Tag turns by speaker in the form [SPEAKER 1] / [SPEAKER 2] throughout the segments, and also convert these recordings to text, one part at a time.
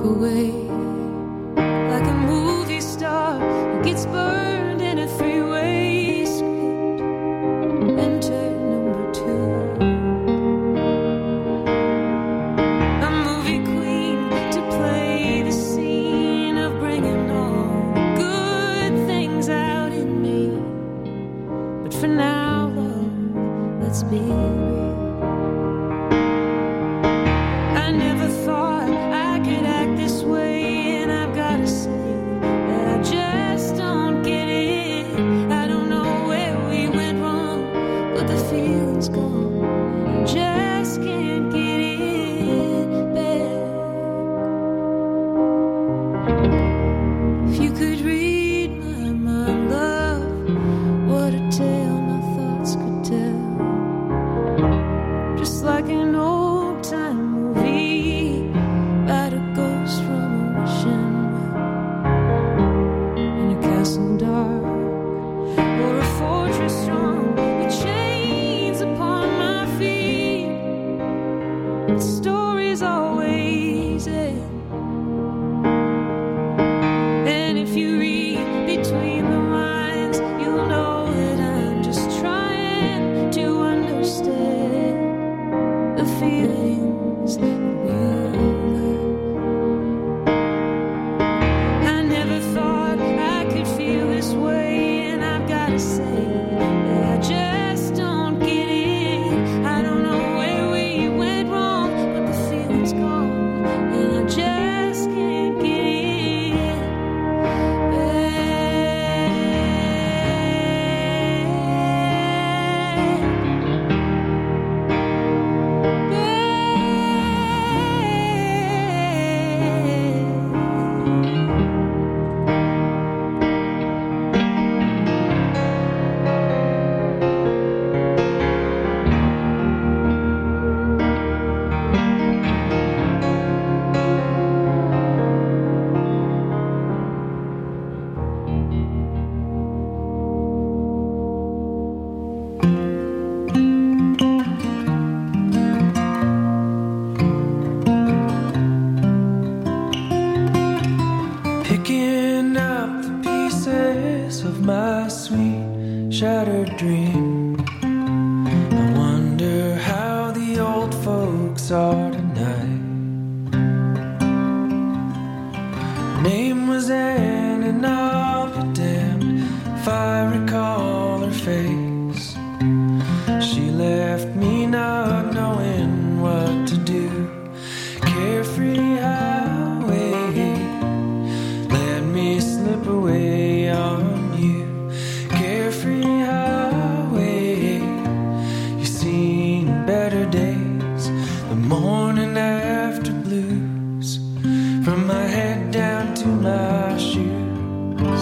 [SPEAKER 1] away like a movie star who gets burned in a three-way script. Enter number two. A movie queen to play the scene of bringing all the good things out in me. But for now, love, let's be real. I never thought I could act this way, and I've gotta say that I just don't get it. I don't know where we went wrong, but the feeling's gone, and I just can't get it back. If you could read my mind, love, what a tale my thoughts could tell. Just like an old-time movie about a ghost from a wishing well, in a castle dark or a fortress strong with chains upon my feet. The stories always end, and if you read between the lines, you'll know that I'm just trying to understand the feelings that we love. I never thought I could feel this way, and I've gotta say that I just don't get it. I don't know where we went wrong, but the feeling's gone, and I just can't get it back.
[SPEAKER 2] Picking up the pieces of my sweet shattered dream. I wonder how the old folks are tonight. Her name was Anne, and I'll be damned if I recall her face. She left me not knowing what to do. Carefree highway, let me slip away on you. Carefree highway, you've seen better days. The morning after blues, from my head down to my shoes.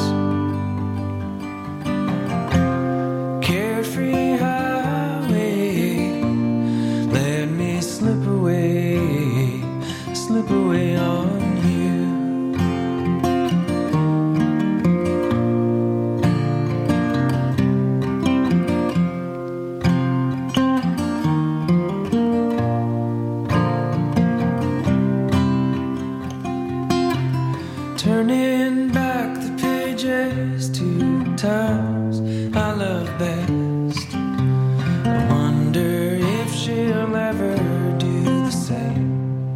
[SPEAKER 2] Carefree highway, let me slip away on you. Turning back the pages to times I love best. I wonder if she'll ever do the same.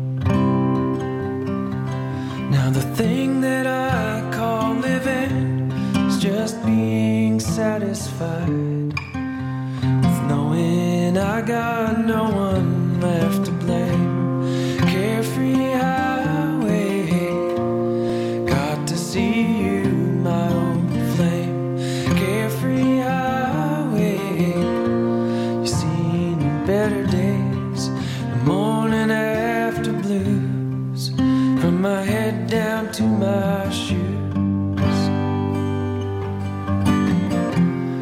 [SPEAKER 2] Now the thing that I call living is just being satisfied with knowing I got no one left to blame. Carefree highway, got to see you, my old flame. Carefree highway, you've seen better days. The morning after blues, from my head down to my shoes.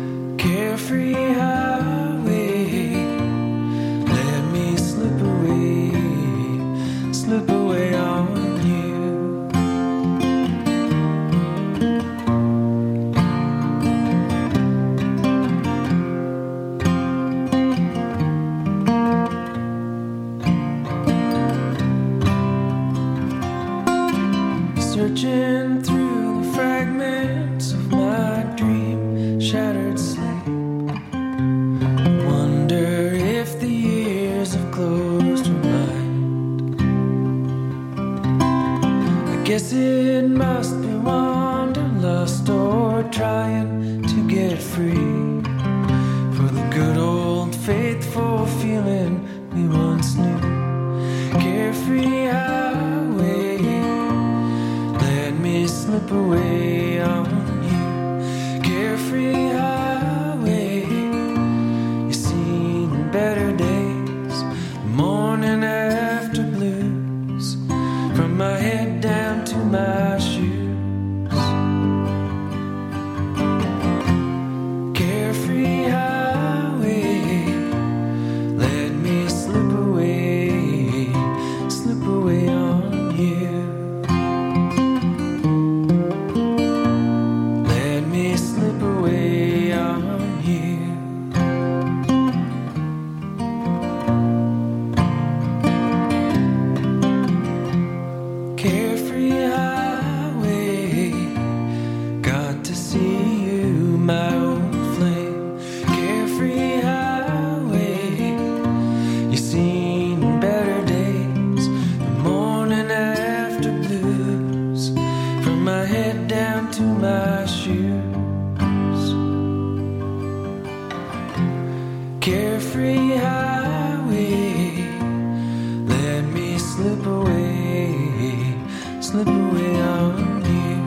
[SPEAKER 2] Carefree highway, let me slip away searching through the fragments of my dream shattered sleep. Wonder if the years have closed her mind. I guess it must be wanderlust or trying to get free for the good old faithful feeling we once knew. Carefree highway, let me slip away on you. Carefree highway, you've seen better days, morning after blues, from my head down to my shoes. Carefree highway, let me slip away on you. Let me slip away on you. Carefree highway, got to see you, my old flame. Carefree highway, you've seen better days, the morning after blues, from my head down to my shoes. Carefree highway, let me slip away on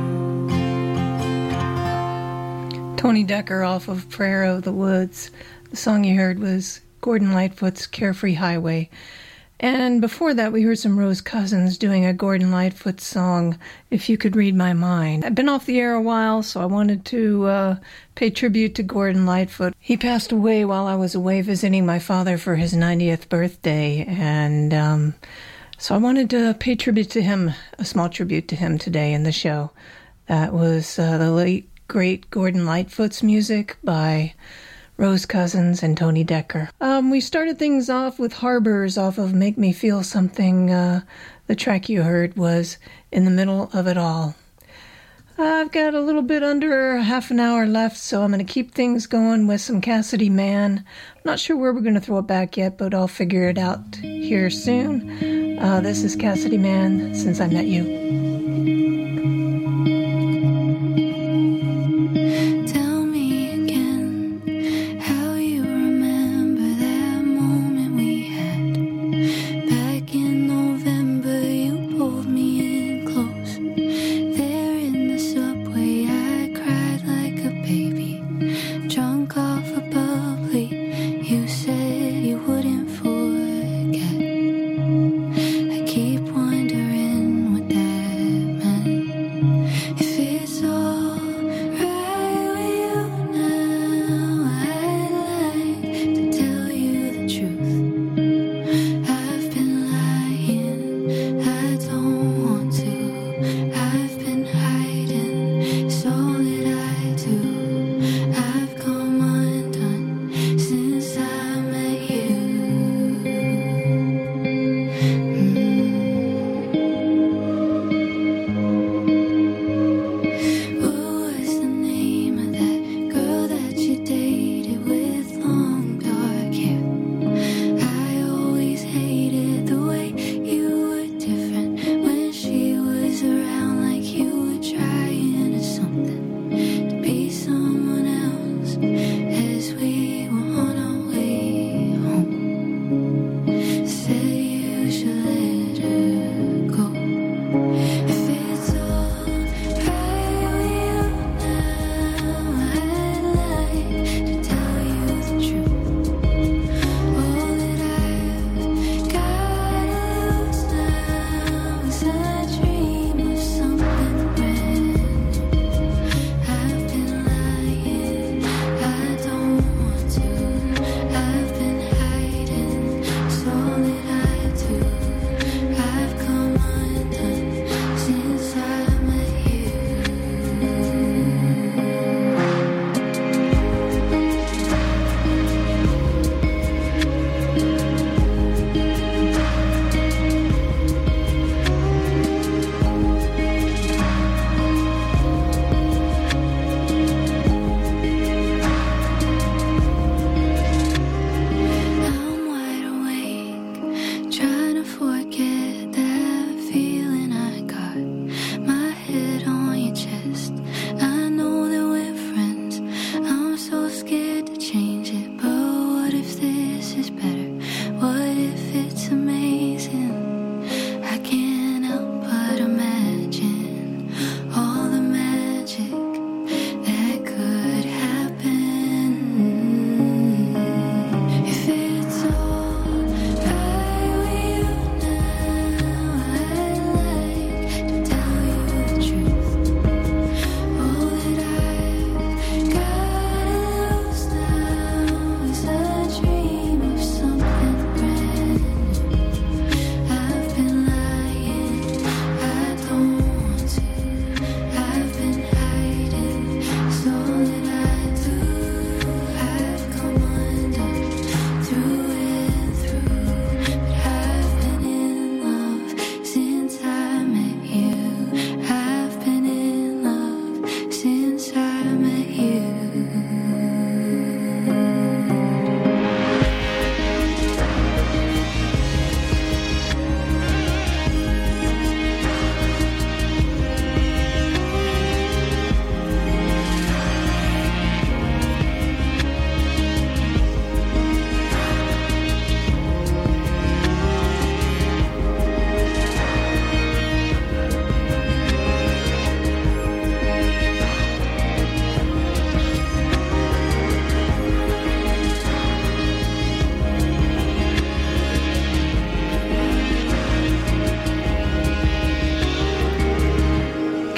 [SPEAKER 2] you.
[SPEAKER 3] Tony Decker off of Prayer of the Woods. The song you heard was Gordon Lightfoot's Carefree Highway. And before that, we heard some Rose Cousins doing a Gordon Lightfoot song, If You Could Read My Mind. I've been off the air a while, so I wanted to pay tribute to Gordon Lightfoot. He passed away while I was away visiting my father for his 90th birthday, and so I wanted to pay tribute to him, a small tribute to him today in the show. That was the late, great Gordon Lightfoot's music by Rose Cousins and Tony Decker. We started things off with Harbors off of Make Me Feel Something. The track you heard was In the Middle of It All. I've got a little bit under half an hour left, so I'm going to keep things going with some Cassidy Mann. I'm not sure where we're going to throw it back yet, but I'll figure it out here soon. This is Cassidy Mann, Since I Met You.
[SPEAKER 4] Keep wondering what that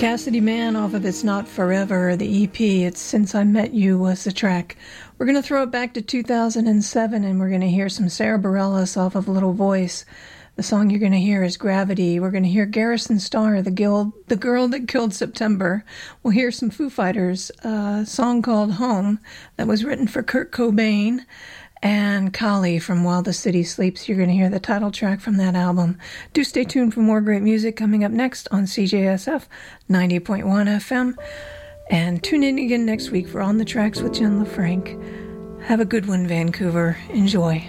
[SPEAKER 3] Cassidy Mann off of It's Not Forever, the EP. It's Since I Met You was the track. We're going to throw it back to 2007 and we're going to hear some Sarah Bareilles off of Little Voice. The song you're going to hear is Gravity. We're going to hear Garrison Starr, the girl that killed September. We'll hear some Foo Fighters, a song called Home that was written for Kurt Cobain. And Kali from While the City Sleeps. You're going to hear the title track from that album. Do stay tuned for more great music coming up next on CJSF 90.1 FM. And tune in again next week for On the Tracks with Jen LaFranc. Have a good one, Vancouver. Enjoy.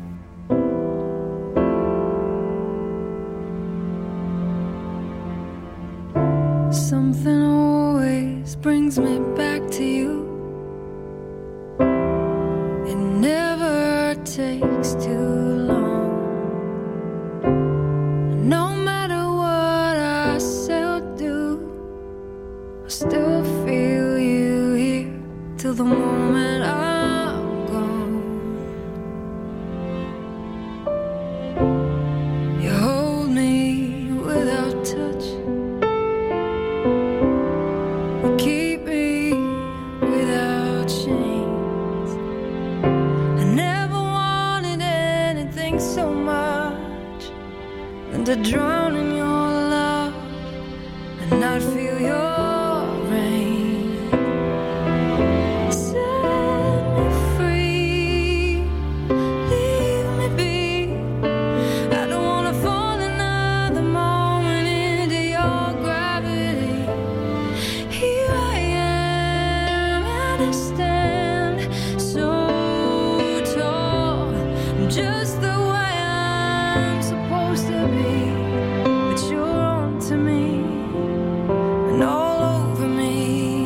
[SPEAKER 1] Something always brings me back to you. It never takes too long. No matter what I say or do, I still feel you here till the moment I'm gone. You hold me without touch. You keep me without chains. I never wanted anything so much than to drown in your love and not feel your rain. Set me free, leave me be. I don't wanna fall another moment into your gravity. Here I am and I stand so tall. I'm just the way I'm supposed to be, but you're on to me and all over me.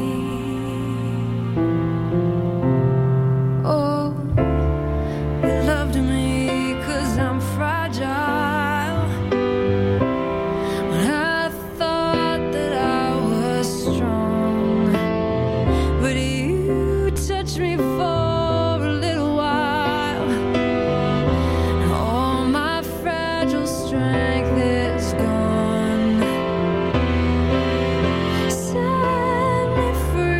[SPEAKER 1] Oh, you loved me 'cause I'm fragile. When I thought that I was strong, but you touched me for a little while. All my fragile strength is gone. Set me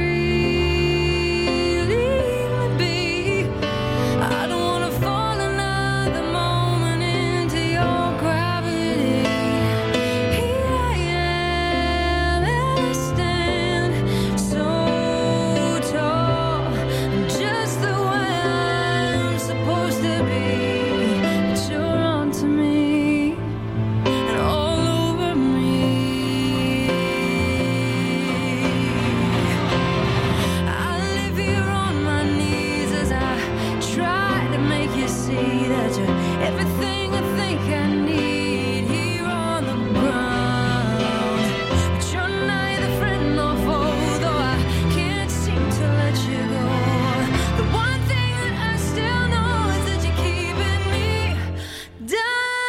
[SPEAKER 1] free, leave me be. I don't wanna fall another moment into your gravity. Here I am and I stand so tall. I'm just the way I'm supposed to be, but you're on to me and all over me. I live here on my knees as I try to make you see that you're everything I think I need here on the ground. But you're neither friend nor foe, though I can't seem to let you go. The one thing that I still know is that you're keeping me down.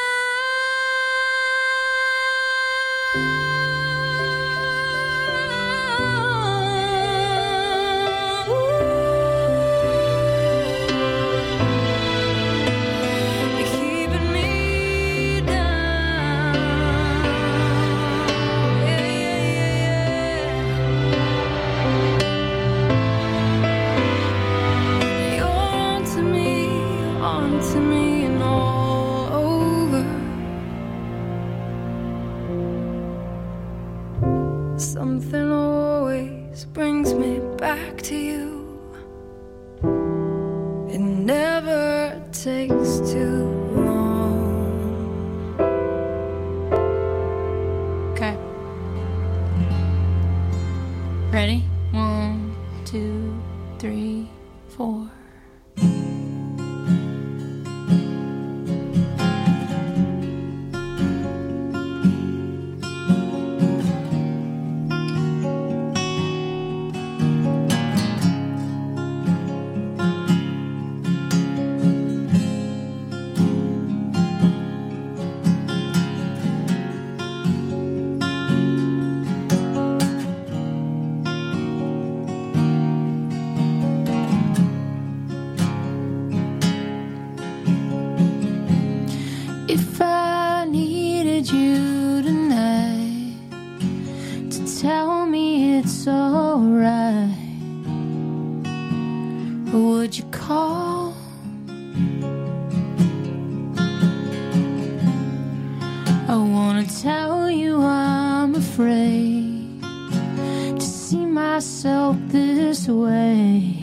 [SPEAKER 1] You're keeping me down. Yeah, yeah, yeah. You're on to me and all over. Something always brings me back to you. It never takes too long.
[SPEAKER 4] Okay. Ready? 1, 2, 3, 4.
[SPEAKER 1] If I needed you tonight to tell
[SPEAKER 4] wanna tell you I'm afraid to see myself this way,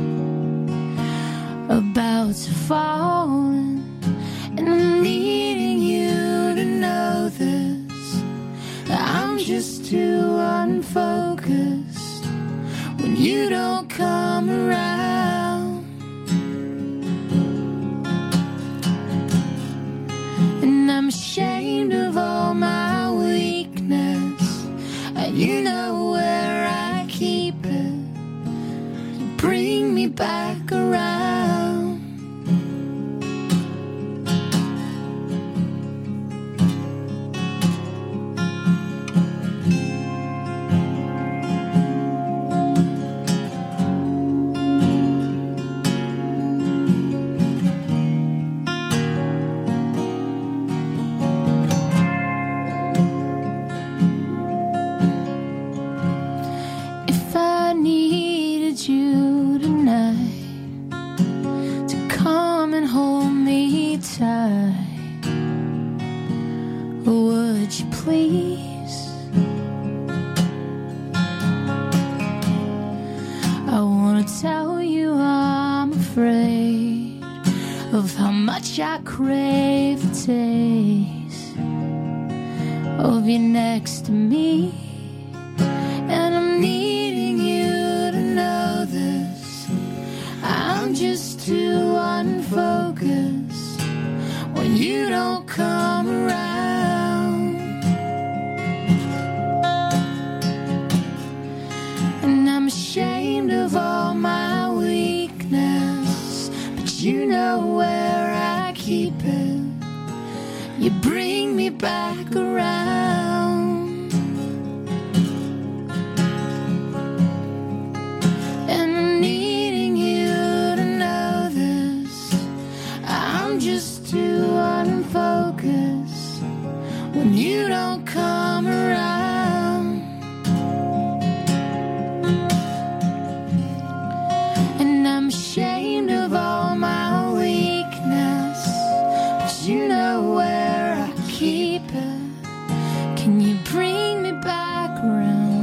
[SPEAKER 4] about to fall, and I'm needing you to know this. I'm just too unfocused when you don't come around, and I'm ashamed of all my weakness, and you know where I keep it. You bring me back around. If I needed you tonight to come and hold me tight, would you please? I wanna tell you I'm afraid of how much I crave the taste of you next to me, and I'm needing you to know this. I'm just too unfocused when you don't come around, and I'm ashamed of all my weakness, but you know where I keep it. You bring me back around, and I'm needing you to know this. I'm just too unfocused when you don't come around, and I'm ashamed of all my weakness, but you know where I keep it. Can you bring me back around?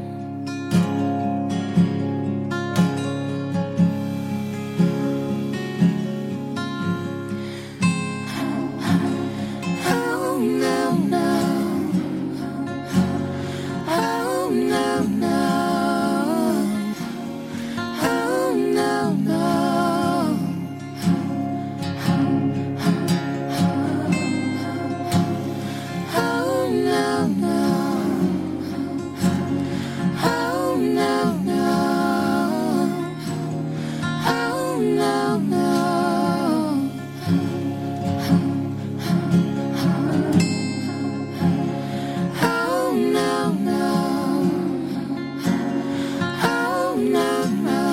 [SPEAKER 4] Oh no, no. Oh no, no. Oh no, no. Oh no, no. Oh no, no. Oh no, no. Oh no, no. Oh no, no.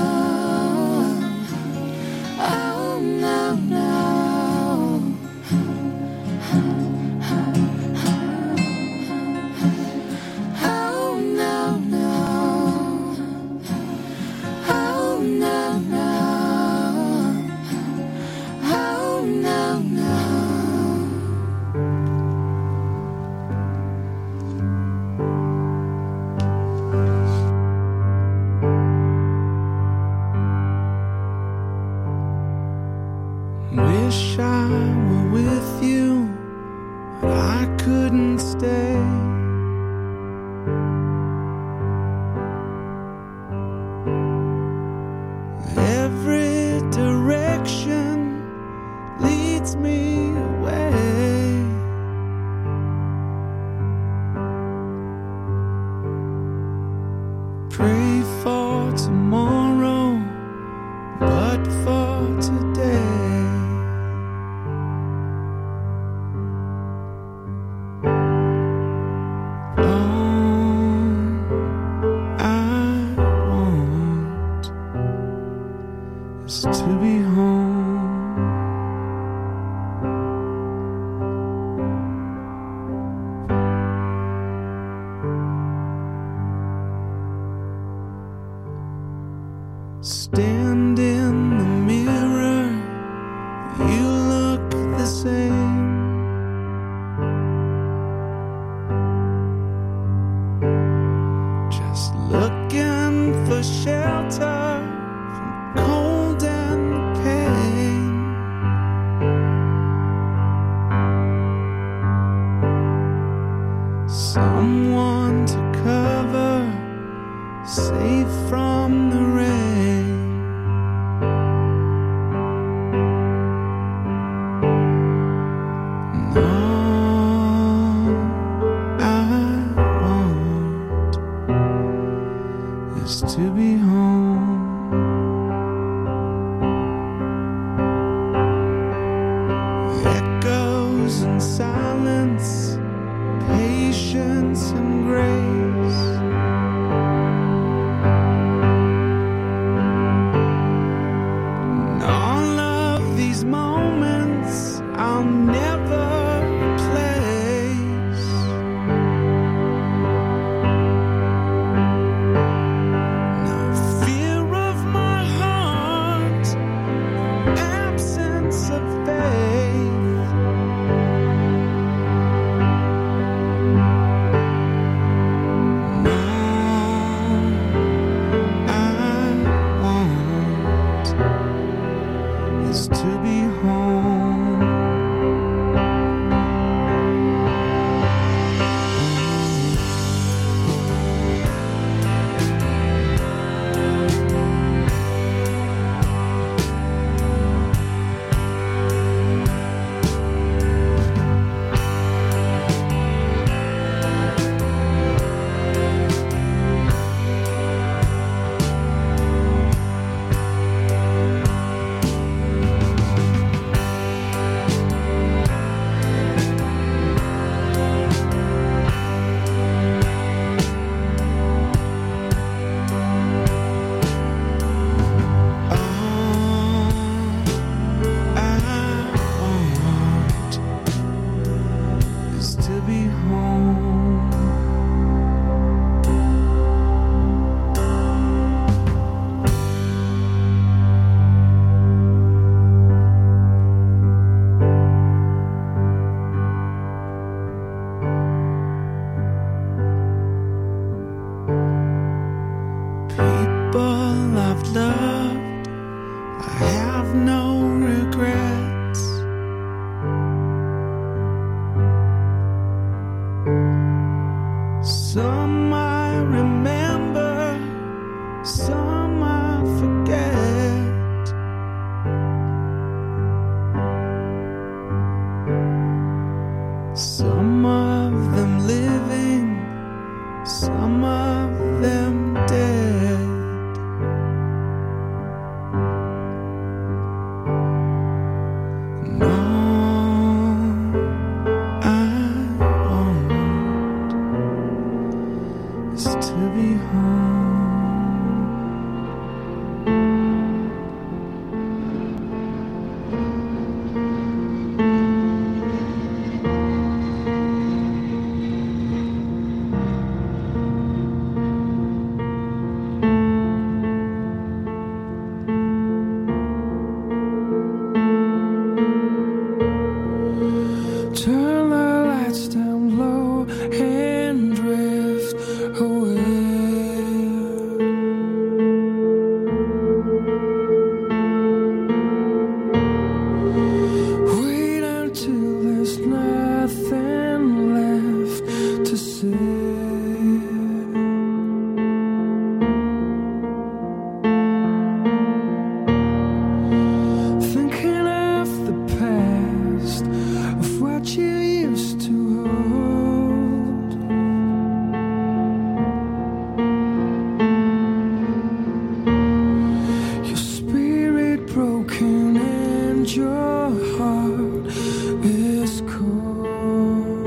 [SPEAKER 4] Oh no, no. Oh no, no. Oh no, no. Oh no, no.
[SPEAKER 2] Wish I were with you, but I couldn't stay. Every direction leads me away. Pray for tomorrow, but for today. someone to cover, safe from the rain. And all I want is to be home. Echoes and silence, patience and grace. And all of these moments I'll never replace. No fear of my heart, absence of faith. To be home. To be home. People I've loved, I have no regrets. Some I remember, some I forget. Some of them living, some of them dead. And all I want is to be home. Turn the lights down low and drift away. Wait until there's nothing left to say. Thinking of the past, of what you used to hold. Your spirit broken and your heart is cold.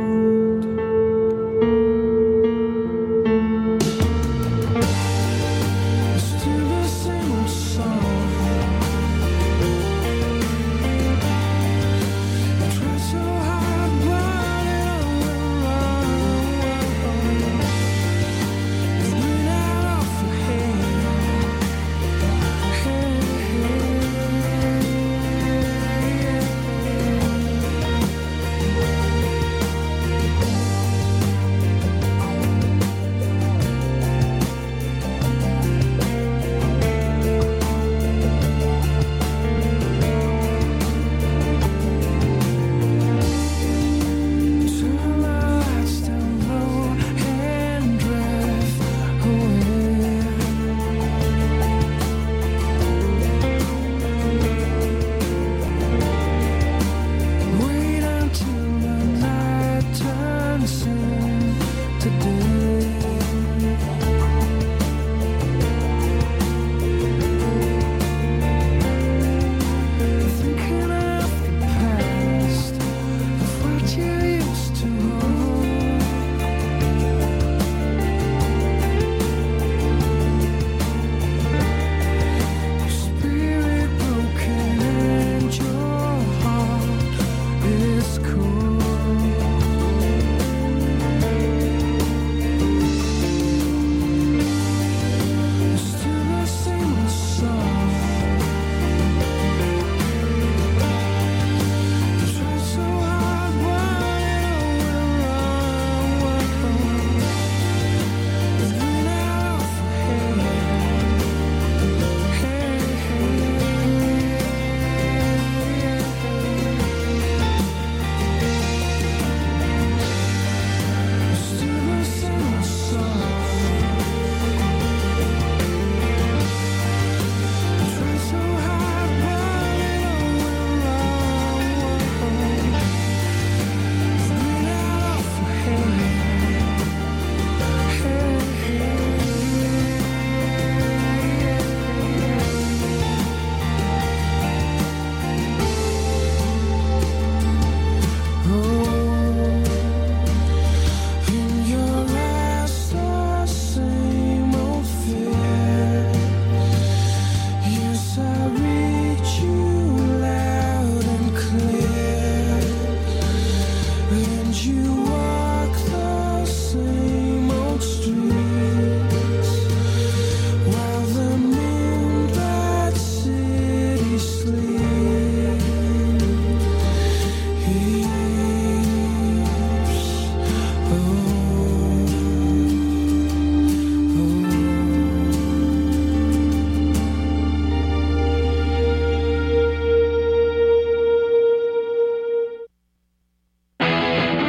[SPEAKER 2] you